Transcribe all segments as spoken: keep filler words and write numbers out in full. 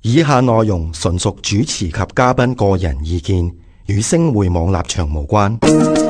以下內容純屬主持及嘉賓個人意見，與星匯網立場無關。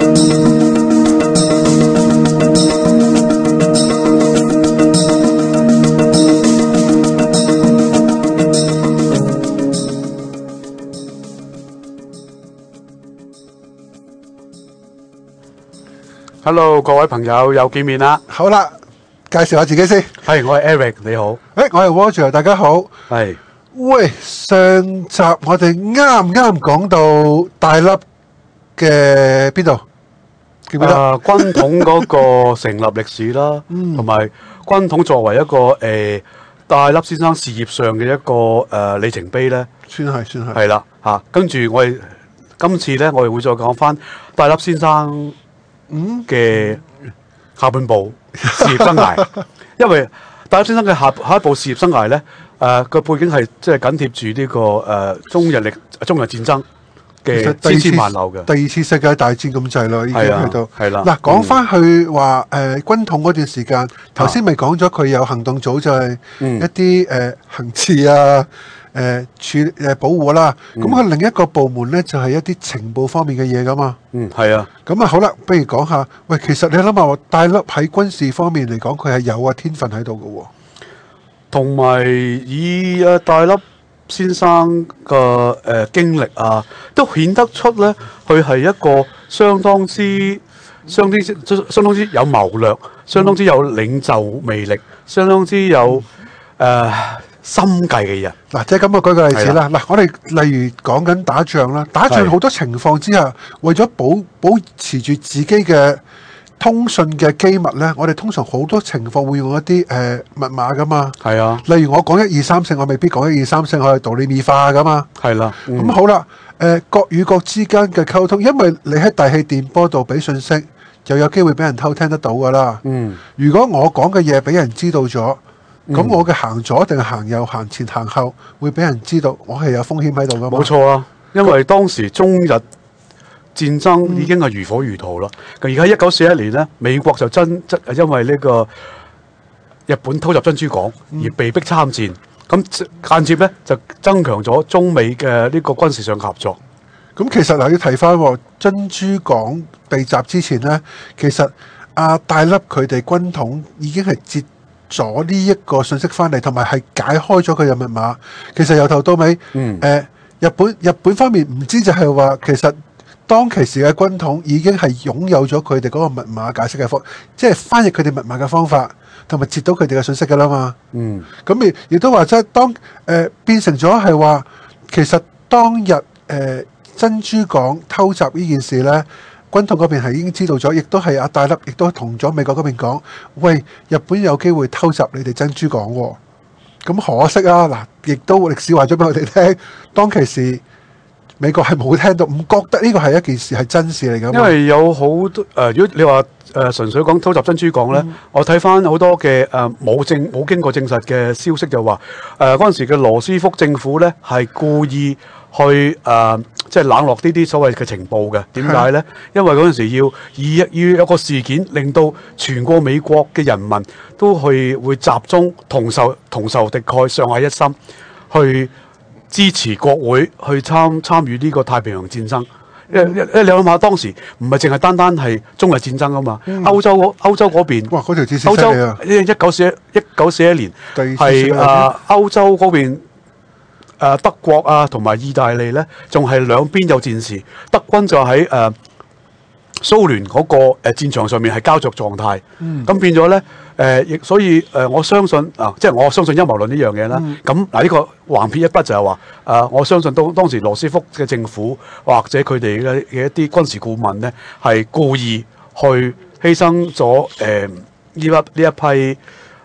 Hello， 各位朋友又見面啦。 好啦，介紹下自己先。 係，我係 Eric， 你好。 誒，我係 Roger， 大家好。 係。 喂，上集我哋啱啱講到大粒嘅邊度？記唔記得？ 誒，軍統嗰個成立歷史啦，同埋軍統作為一個誒大粒先生事業上嘅一個誒里程碑咧， 算係算係。 係啦，嚇，跟住我哋今次咧，我哋會再講翻大粒先生嗯嘅下半部事業生涯，因為大粒先生嘅下下一步事業生涯咧，誒個背景係即係緊貼住呢個誒中日歷中日戰爭嘅千絲萬縷嘅第二次世界大戰咁滯啦，已經去到係啦。 嗱，講翻去話誒軍統嗰段時間，頭先咪講咗佢有行動組，就係一啲誒行刺啊。誒處誒保護啦，咁佢、嗯、另一個部門咧就係、是、一啲情報方面嘅嘢噶嘛。嗯，係啊。咁啊好啦，不如講下，喂，其實你諗下，大粒喺軍事方面嚟講，佢係有啊天分喺度嘅喎。同埋以誒大粒先生嘅誒、呃、經歷啊，都顯得出咧，佢係一個相當之、相當之、相當之有謀略、相當之有領袖魅力、相當之有誒。呃心計嘅人嗱，即係咁我舉個例子啦。嗱，我哋例如講緊打仗啦，打仗好多情況之下，為咗保保持住自己嘅通訊嘅機密咧，我哋通常好多情況會用一啲誒、呃、密碼噶嘛。係啊，例如我講一二三四，我未必講一二三四，我係道理密化噶嘛。係啦，咁、嗯、好啦，誒、呃、國與國之間嘅溝通，因為你喺大氣電波度俾信息，就有機會俾人偷聽得到噶啦。嗯，如果我講嘅嘢俾人知道咗。咁、嗯、我嘅行左定係行右、行前行後，會俾人知道我係有風險喺度噶嘛？ 冇錯啊，因為當時中日戰爭已經係如火如荼啦。而家一九四一年呢，美國就真真係因為呢個日本偷襲珍珠港而被逼參戰，咁、嗯、間接咧就增強咗中美嘅呢個軍事上合作。 咁其實嗱，要提翻珍珠港被襲之前呢，其實阿、啊、大粒佢哋軍統已經係接咗呢一個信息翻嚟，同埋係解開咗佢嘅密碼。其實由頭到尾，嗯，誒、呃，日本日本方面唔知就係話，其實當其時嘅軍統已經係擁有咗佢哋嗰個密碼解釋嘅方，即係翻譯佢哋密碼嘅方法，同埋接到佢哋嘅信息噶啦嘛。嗯，咁亦亦都話即係當誒、呃、變成咗係話，其實當日誒、呃、珍珠港偷襲呢件事咧。軍統嗰邊係已經知道咗，亦都係阿大粒，亦都同咗美國嗰邊講，喂，日本有機會偷襲你哋珍珠港喎、哦。咁可惜啊，嗱，亦都歷史話咗俾我哋聽，當其時美國係冇聽到，唔覺得呢個係一件事係真事嚟㗎。 因為有好多誒、呃，如果你話誒、呃、純粹講偷襲珍珠港咧，嗯、我睇翻好多嘅誒冇證冇經過證實嘅消息就話，誒嗰陣時嘅羅斯福政府咧係故意去誒。呃即係冷落呢啲所謂嘅情報嘅，點解呢？因為嗰陣時要以要有一個事件，令到全個美國嘅人民都去會集中同仇同仇敵愾，上下一心，去支持國會去參參與呢個太平洋戰爭。因為因為你諗下，當時唔係淨係單單係中日戰爭啊嘛，嗯、歐洲歐洲嗰邊， 哇，嗰條戰歐洲一九四一一九四一年係啊歐洲嗰邊。誒德國啊，同埋意大利咧，仲係兩邊有戰事。德軍就喺誒、呃、蘇聯嗰個誒戰場上面係膠着狀態。咁、嗯、變咗咧誒，亦、呃、所以誒、呃，我相信啊，即係我相信陰謀論呢樣嘢啦。咁嗱、嗯，呢個橫撇一筆就係話誒，我相信當當時羅斯福嘅政府或者佢哋嘅嘅一啲軍事顧問咧，係故意去犧牲咗誒呢一呢一批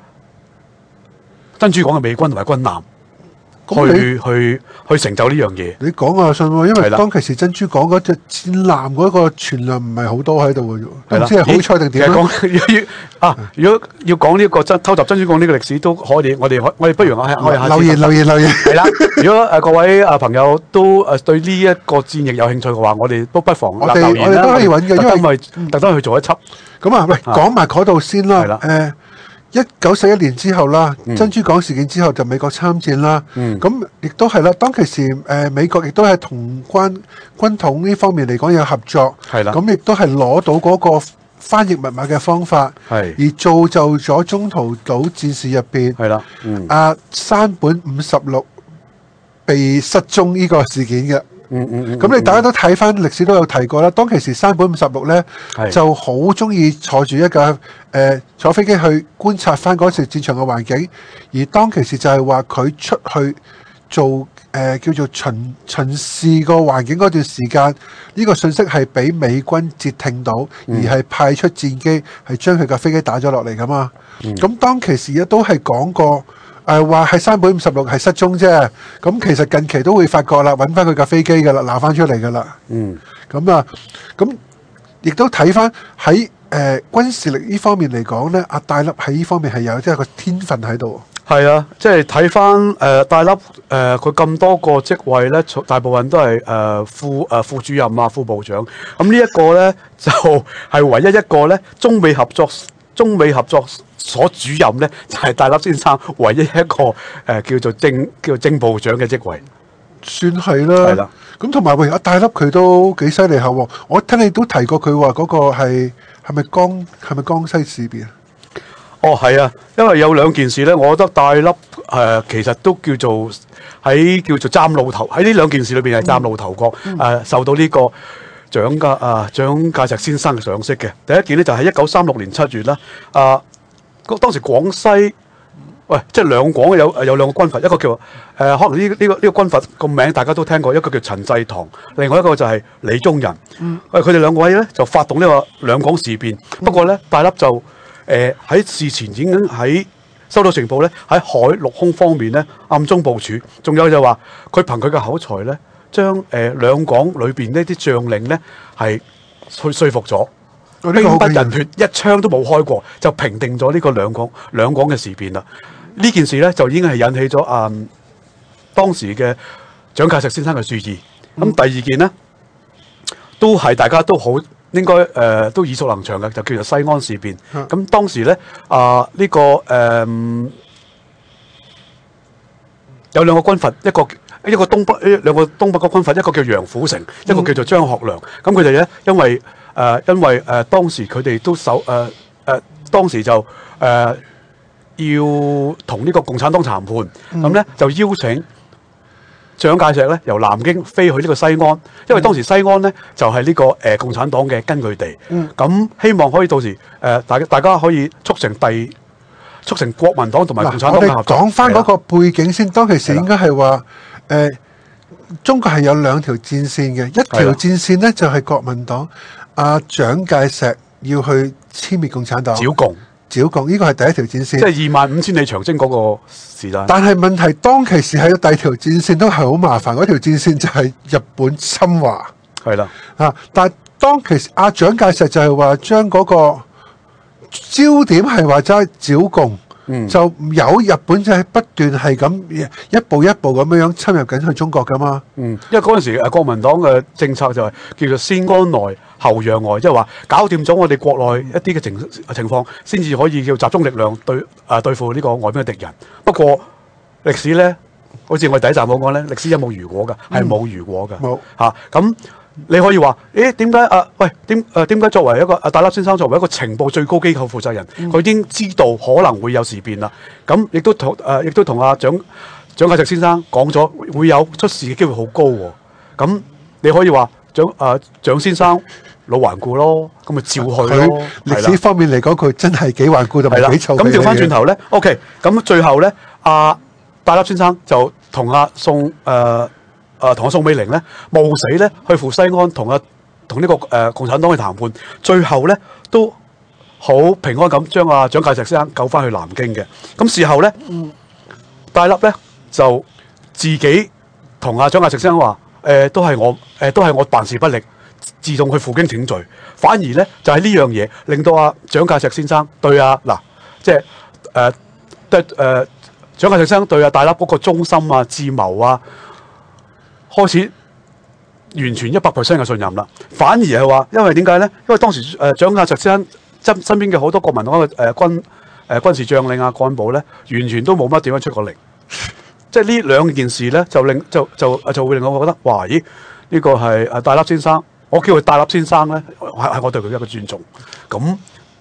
珍珠港嘅美軍同埋軍艦。去去去成就呢樣嘢。 你講啊信喎，因為當其時珍珠港嗰隻戰艦嗰個存量唔係好多喺度嘅啫，唔知係好彩定點咧？啊，如果要講呢一個真偷襲珍珠港呢個歷史，都可以，我哋我哋不如我我哋下次留言留言留言。 係啦，如果誒各位誒朋友都誒對呢一個戰役有興趣嘅話，我哋都不妨留言啦。 我哋都可以揾嘅，因為特登去做一輯。 咁啊，喂，講埋嗰度先啦。誒。 一九四一年之後啦， 嗯珍珠港事件之後就美國參戰啦。 嗯咁亦都係啦，當其時誒、呃、美國亦都係同關軍統呢方面嚟講有合作。 係啦咁亦都係攞到嗰個翻譯密碼嘅方法， 係而造就咗中途島戰事入邊係啦，嗯阿山本五十六被失蹤呢個事件嘅。 嗯嗯嗯， 咁你大家都睇翻歷史都有提過啦。當其時山本五十六咧係就好中意坐住一架誒、呃、坐飛機去觀察翻嗰時戰場嘅環境，而當其時就係話佢出去做誒、呃、叫做巡巡視個環境嗰段時間，呢、這個信息係俾美軍截聽到，而係派出戰機係將佢架飛機打咗落嚟噶嘛。咁、嗯、當其時亦都係講過。誒話係山本五十六係失蹤啫，咁其實近期都會發覺啦，揾翻佢架飛機㗎啦，拿翻出嚟㗎啦。 嗯， 咁啊，咁亦都睇翻喺誒軍事力呢方面嚟講咧，阿戴笠喺呢方面係有即係個天分喺度。 係啊，即係睇翻誒戴笠誒佢咁多個職位咧，大部分都係誒、呃、副誒、呃、副主任啊、副部長。咁呢一個咧就係、是、唯一一個咧中美合作中美合作所主任咧，就係、是、戴笠先生唯一一個誒、呃、叫做正叫做正部長嘅職位。 算係啦。 係啦。咁同埋喂，阿戴笠佢都幾犀利下喎。我聽你都提過佢話嗰個係係咪江係咪江西事變啊？ 哦，係啊，因為有兩件事咧，我覺得戴笠誒、呃、其實都叫做喺叫做嶄露頭喺呢兩件事裏邊係嶄露頭角，誒、 嗯呃、受到呢個蔣介啊蔣介石先生嘅賞識嘅。第一件咧就係一九三六年七月啦，啊、呃、當時廣西喂即係兩廣有有兩個軍閥，一個叫誒、呃、可能呢、這、呢個呢、這個軍閥個名大家都聽過，一個叫陳濟棠，另外一個就係李宗仁。嗯，喂佢哋兩位咧就發動呢個兩廣事變，不過咧戴笠就誒喺、呃、事前已經喺收到情報咧，喺海陸空方面咧暗中部署，仲有就話佢憑佢嘅口才咧，將誒、呃、兩廣裏邊呢啲將領咧係去說服咗，兵不人血，一槍都冇開過，就平定咗呢個兩廣兩廣嘅事變啦。呢件事咧就已經係引起咗啊、嗯、當時嘅蔣介石先生嘅注意。咁、嗯、第二件咧都係大家都好。應該誒、呃、都耳熟能詳嘅，就叫做西安事變。咁、嗯、當時咧啊呢、這個誒、呃、有兩個軍閥，一個一個東北兩個東北嘅軍閥，一個叫楊虎城，一個叫做張學良。咁佢哋咧因為誒、呃、因為誒、呃、當時佢哋都守誒誒、呃呃、當時就誒、呃、要同呢個共產黨談判，咁咧、嗯、就邀請蔣介石咧由南京飛去呢個西安，因為當時西安咧就係、是、呢、這個誒、呃、共產黨嘅根據地。咁、嗯、希望可以到時誒、呃、大大家可以促成第促成國民黨同埋共產黨嘅合作。 講翻嗰個背景先，當其時應該係話誒中國係有兩條戰線嘅，一條戰線咧就係、是、國民黨阿蔣介石要去殲滅共產黨， 剿共。 剿共呢個係第一條戰線， 即係二萬五千里長征嗰個時間。 但係問題當其時係有第二條戰線都係好麻煩，嗰條戰線就係日本侵華。 係啦， 啊！但係當其時阿蔣介石就係話將嗰個焦點係話齋剿共，嗯、就有日本就係不斷係咁一步一步咁樣樣侵入緊去中國噶嘛。 嗯，因為嗰陣時誒國民黨嘅政策就係叫做先安內後攘外，即係話搞掂咗我哋國內一啲嘅情情況，先至可以叫集中力量對誒、呃、對付呢個外邊嘅敵人。不過歷史咧，好似我哋第一站冇講咧，歷史有冇如果㗎？係冇如果㗎。冇嚇咁。你可以話，誒點解啊？喂，點誒點解作為一個啊戴笠先生作為一個情報最高機構負責人，佢、嗯、已經知道可能會有事變啦。咁亦都同誒，亦、呃、都同阿蔣蔣介石先生講咗，會有出事嘅機會好高喎。咁你可以話蔣誒蔣先生老頑固咯，咁咪照去咯。 歷史方面嚟講，佢真係幾頑固同埋幾臭屁嘅。 咁調翻轉頭咧 ，OK，咁最後咧，阿戴笠先生就同阿宋誒。呃誒同阿宋美齡咧冒死咧去赴西安同阿同呢個誒、呃、共產黨去談判，最後咧都好平安咁將阿蔣介石先生救翻去南京嘅。咁事後咧，嗯、戴笠咧就自己同阿蔣介石先生話：誒、呃、都係我誒、呃、都係我辦事不力，自動去負荊請罪。反而咧就係、是、呢樣嘢令到阿蔣介石先生對阿嗱即係誒對誒蔣介石先生對阿戴笠嗰個忠心啊、智謀啊。開始完全一百 percent 嘅信任啦，反而係話，因為點解咧？因為當時誒蔣介石先生身身邊嘅好多國民黨嘅誒軍誒軍事將領啊、幹部咧，完全都冇乜點樣出過力。即係呢兩件事咧，就令就就就會令我覺得，哇！咦，呢個係誒戴笠先生，我叫佢戴笠先生咧，係係我對佢一個尊重。咁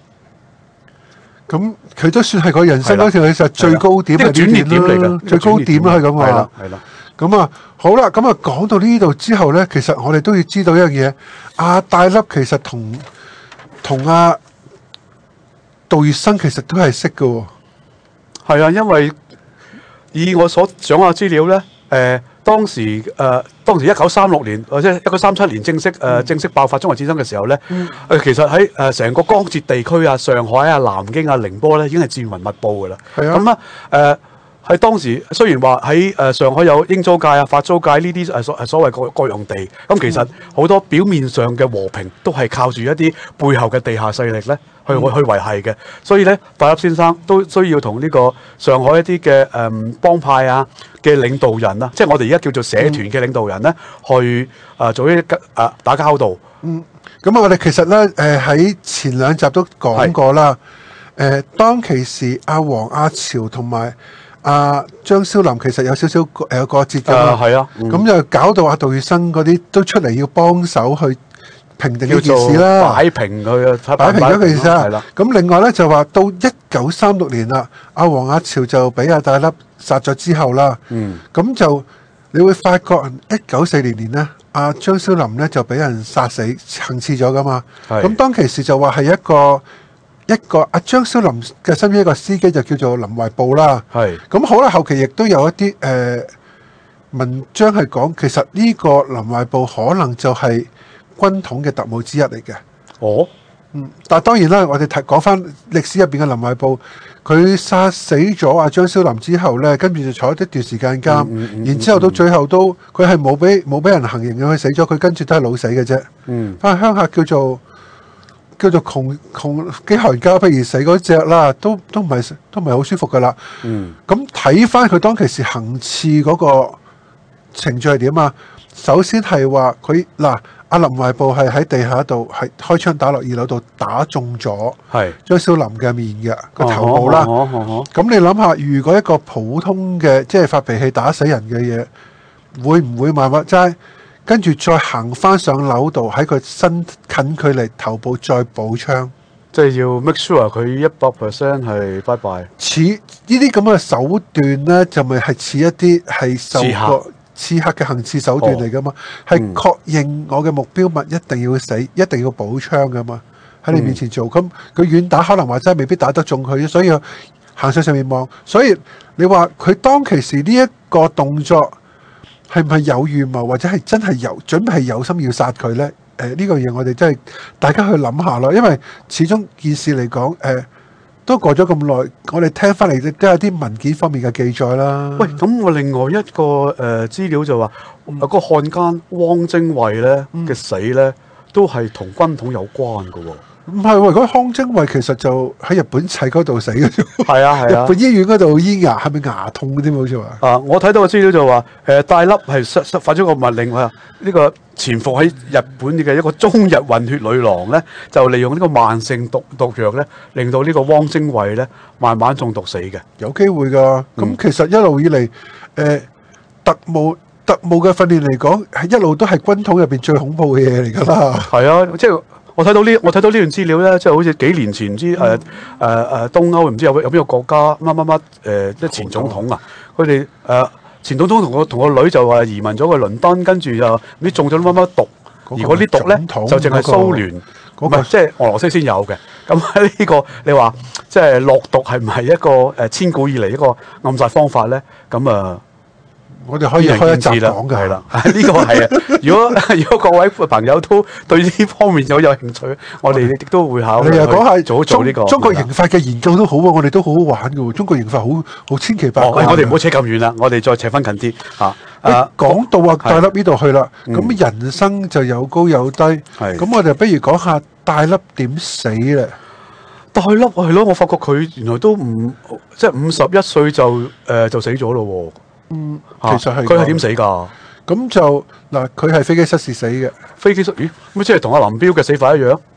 咁佢都算係個人生嗰條其實最高點呢個轉捩點嚟嘅， 㗎， 最高點啦，係咁話。 係啦，係啦。 咁啊，好啦，咁啊講到呢度之後咧，其實我哋都要知道一樣嘢，阿戴笠其實同同阿杜月笙其實都係識嘅喎。 係啊，因為以我所掌握資料咧，誒、呃、當時誒、呃、當時一九三六年或者一九三七年正式誒、呃嗯、 正式爆發中日戰爭嘅時候咧，誒、嗯呃、其實喺誒成個江浙地區啊、上海啊、南京啊、寧波咧已經係戰雲密佈嘅啦。 係啊。 咁啊誒。喺當時雖然話喺誒上海有英租界啊、法租界呢啲誒所誒所謂各各樣地，咁其實好多表面上嘅和平都係靠住一啲背後嘅地下勢力咧去去去維繫嘅。所以咧，戴笠先生都需要同呢個上海一啲嘅誒幫派啊嘅領導人啊，即係我哋而家叫做社團嘅領導人咧，去誒做一啲誒打交道。 嗯，咁啊，我哋其實咧誒喺前兩集都講過啦。誒當其時，阿黃阿潮同埋阿張蕭林其實有少少誒有過節㗎嘛， 係啊， 咁就搞到阿杜月笙嗰啲都出嚟要幫手去平定呢件事啦， 擺平佢啊， 擺平咗件事啊。 係啦。 咁另外咧就話到一九三六年啦，阿黃阿潮就俾阿戴笠殺咗之後啦， 嗯， 咁就你會發覺一九四零年咧，阿張蕭林咧就俾人殺死行刺咗㗎嘛，咁當其時就話係一個。一個阿張蕭林嘅身邊一個司機就叫做林懷步啦， 係咁好啦，後期亦都有一啲誒、呃、文章係講，其實呢個林懷步可能就係軍統嘅特務之一嚟嘅。 哦， 嗯，但係當然啦，我哋睇講翻歷史入邊嘅林懷步，佢殺死咗阿張蕭林之後咧，跟住就坐咗一段時間監， 嗯嗯、 然之後到最後都佢係冇俾冇俾人行刑嘅，佢死咗，佢跟住都係老死嘅啫。 嗯， 翻鄉下叫做。叫做窮窮飢寒交迫而死嗰隻啦，都都唔係都唔係好舒服噶啦。 嗯， 咁睇翻佢當其時行刺嗰個程序係點啊？首先係話佢嗱，阿林懷步係喺地下度係開槍打落二樓度打中咗張蕭林嘅面嘅個頭部啦。咁你諗下，如果一個普通嘅即係發脾氣打死人嘅嘢，會唔會慢慢齋？跟住再行翻上樓度，喺佢身近距離頭部再補槍， 即係要 make sure 佢一百 percent 係拜拜。 似呢啲咁嘅手段咧，就咪係似一啲係受過刺客嘅行刺手段嚟噶嘛？係、哦、確認我嘅目標物一定要死，一定要補槍噶嘛？喺你面前做，咁佢遠打可能話真係未必打得中佢，所以行上上面望。所以你話佢當其時呢一個動作。係唔係有預謀，或者係真係有準備係有心要殺佢呢？誒、呃、呢、呢個嘢我哋真係大家去諗下咯，因為始終件事嚟講，誒、呃、都過咗咁耐，我哋聽翻嚟都有啲文件方面嘅記載啦。 喂，咁我另外一個誒、呃、資料就話，嗯嗰個漢奸汪精衛咧嘅死咧，都係同軍統有關㗎喎。 唔係喎，嗰康精衛其實就喺日本仔嗰度死嘅啫。 係啊係啊， 日本醫院嗰度醫牙，係咪牙痛嗰啲好似話？啊， 我睇到個資料就話，誒、呃、戴笠係發咗個密令話，呢、這個潛伏喺日本嘅一個中日混血女郎咧，就利用呢個慢性毒毒藥咧，令到呢個汪精衛咧慢慢中毒死嘅。 有機會㗎。咁、嗯、其實一路以嚟，誒、呃、特務特務嘅訓練嚟講，係一路都係軍統入邊最恐怖嘅嘢嚟㗎啦。 係啊，即係。我睇到呢，我睇到呢段資料咧，即係好似幾年前唔知誒誒誒東歐唔知有有邊個國家乜乜乜誒，即係前總統啊，佢哋誒前總統同個同個女就話移民咗去倫敦，跟住就唔知中咗乜乜毒，而嗰啲毒咧就淨係蘇聯，唔係即係俄羅斯先有嘅。咁呢個你話即係落毒係唔係一個誒千古以嚟一個暗殺方法咧？咁啊〜 我哋可以開一集講嘅， 係啦，呢個係啊。如果如果各位朋友都對呢方面有有興趣，我哋亦都會考慮。 你又講下做做呢個中國刑法嘅研究都好啊，我哋都好好玩嘅喎。中國刑法好好千奇百怪。 我哋唔好扯咁遠啦，我哋再扯翻近啲嚇。 誒講到啊，戴笠呢度去啦，咁人生就有高有低。咁我哋不如講下戴笠點死咧？ 戴笠係咯，我發覺佢原來都唔即係五十一歲就誒就死咗咯喎。 嗯，其實係佢係點死㗎？ 咁就嗱，佢係飛機失事死嘅。 飛機失咦？咁即係同阿林彪嘅死法一樣？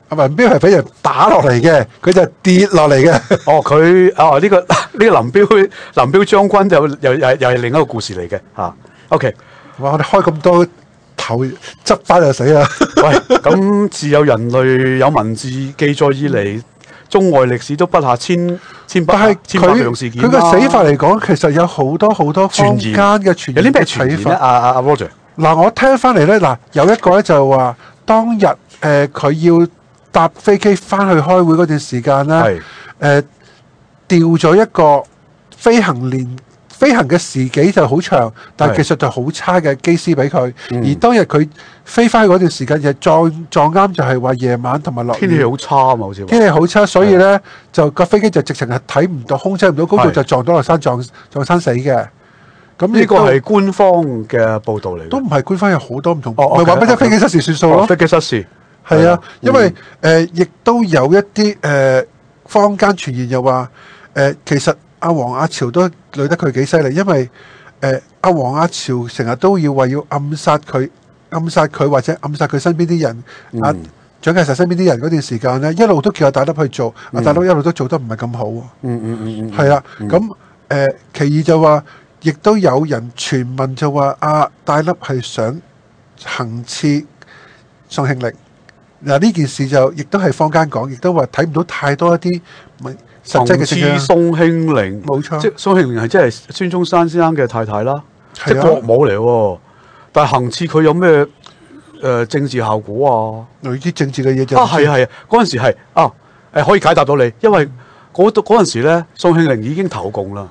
阿文彪係俾人打落嚟嘅，佢就跌落嚟嘅。 哦，佢啊呢個呢個林彪林彪將軍就又又又係另一個故事嚟嘅嚇。OK， 哇！我哋開咁多頭執翻就死啦。 喂，咁自有人類有文字記載以嚟，中外歷史都不下千千百但係千百佢樣事件佢個啦死法嚟講，其實有好多好多坊間嘅傳言有啲咩嘅睇法傳言咧？阿阿阿 Roger， 嗱，我聽翻嚟咧，嗱有一個咧就話當日誒佢、要搭飛機翻去開會嗰段時間咧， 係誒調咗一個飛行年飛行嘅時幾就好長，但係係技術就好差嘅機師俾佢。 嗯而當日佢飛翻去嗰段時間，就撞撞啱就係話夜晚同埋落雨天氣好差啊嘛，好似話天氣好差，所以咧就架飛機就直情係睇唔到，控制唔到高度， 係就撞到落山，撞撞山死嘅。咁呢個亦都係官方嘅報導嚟嘅。 都唔係官方，有好多唔同， 哦咪話俾你聽 OK，OK 飛機失事算數咯。 哦飛機失事係啊係啊， 因為誒亦都有一啲誒、呃坊間傳言又話誒，其實阿黃阿朝都累得佢幾犀利，因為誒阿黃阿朝成日都要話要暗殺佢、暗殺佢或者暗殺佢身邊啲人。阿、 嗯蔣介石身邊啲人嗰段時間咧，一路都叫阿大粒去做，阿、大粒一路都做得唔係咁好喎。 嗯嗯嗯嗯， 係啦， 嗯咁誒、呃其二就話，亦都有人傳聞就話阿大粒係想行刺宋慶齡。嗱呢件事就亦都係坊間講，亦都話睇唔到太多一啲咪實際嘅證刺據。 宋慶齡， 冇錯即係宋慶齡係即係孫中山先生嘅太太啦，即係啊係國母嚟喎。但係行刺佢有咩誒、呃政治效果啊？ 類啲政治嘅嘢就啊係啊係啊，嗰陣時係啊誒可以解答到你，因為嗰度嗰陣時咧，宋慶齡已經投共啦。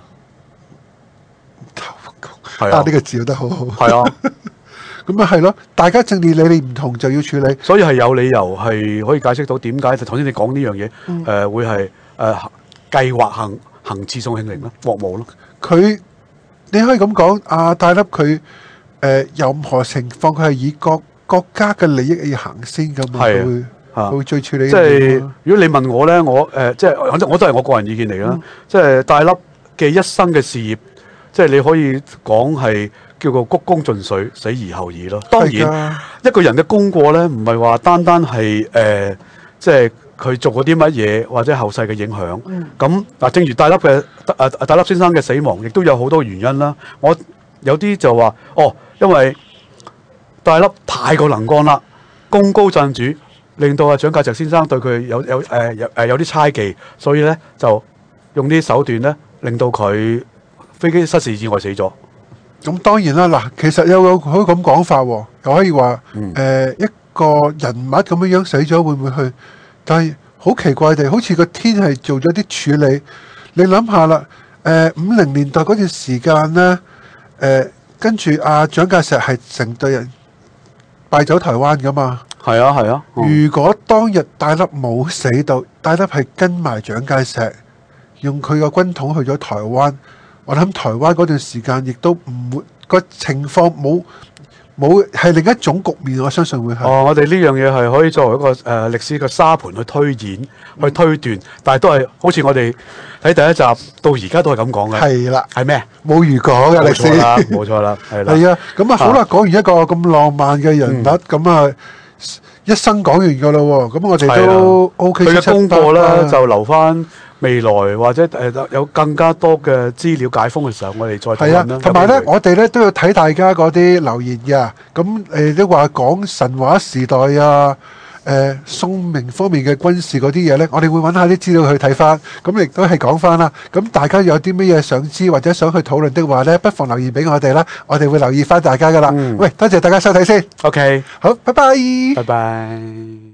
係啊啊呢、個字用得好好。 係啊， 咁啊係咯，大家政治理念唔同就要處理。 所以係有理由係可以解釋到點解頭先你講呢樣嘢誒會係誒、呃、計劃行行刺宋慶齡啦，國母咯。 佢你可以咁講，阿大粒佢誒任何情況佢係以國國家嘅利益要行先噶嘛， 係啊佢會啊佢會最處理呢即樣嘢係咯。 如果你問我咧，我誒、呃即係我我都係我個人意見嚟啦。即係大粒嘅一生嘅事業，即係你可以講係叫做鞠躬盡瘁，死而後已咯。當然係一個人嘅功過咧，唔係話單單係誒、呃即係佢做過啲乜嘢或者後世嘅影響。咁嗱、正如大粒嘅誒大粒先生嘅死亡，亦都有好多原因啦。我有啲就話哦，因為大粒太過能幹啦，功高震主，令到阿蔣介石先生對佢有有誒、呃、有誒有啲猜忌，所以咧就用啲手段咧，令到佢飛機失事意外死咗。 咁當然啦，嗱，其實有個可以咁講法喎，又可以話誒、 嗯呃一個人物咁樣樣死咗會唔會去？但係好奇怪地，好似個天係做咗啲處理。你諗下啦，誒五零年代嗰段時間咧，誒、呃、跟住阿蔣介石係成隊人敗走台灣噶嘛。 係啊係啊，嗯如果當日大粒冇死到，大粒係跟埋蔣介石，用佢個軍統去咗台灣，我諗台灣嗰段時間亦都唔會個情況冇冇係另一種局面，我相信會係。 哦，我哋呢樣嘢係可以作為一個誒、呃、歷史嘅沙盤去推演、去推斷，但係都係好似我哋睇第一集到而家都係咁講嘅。 係啦， 係咩？ 冇如果嘅歷冇錯啦， 史。 冇錯啦，係啦。 係啊，咁啊好啦，講完一個咁浪漫嘅人物，咁啊、一生講完噶啦喎，咁我哋都 O K 佢嘅功過咧啦， 就留翻未來或者誒、呃有更加多嘅資料解封嘅時候，我哋再討係啊論啦。， 同埋咧有，機會我哋咧都要睇大家嗰啲留言嘅。咁誒都話講神話時代啊，誒、宋明方面嘅軍事嗰啲嘢咧，我哋會揾下啲資料去睇翻。咁亦都係講翻啦。咁大家有啲乜嘢想知或者想去討論的話咧，不妨留言俾我哋啦，我哋會留意翻大家噶啦。 嗯喂，多謝大家收睇先， OK， 好，拜拜。 拜拜。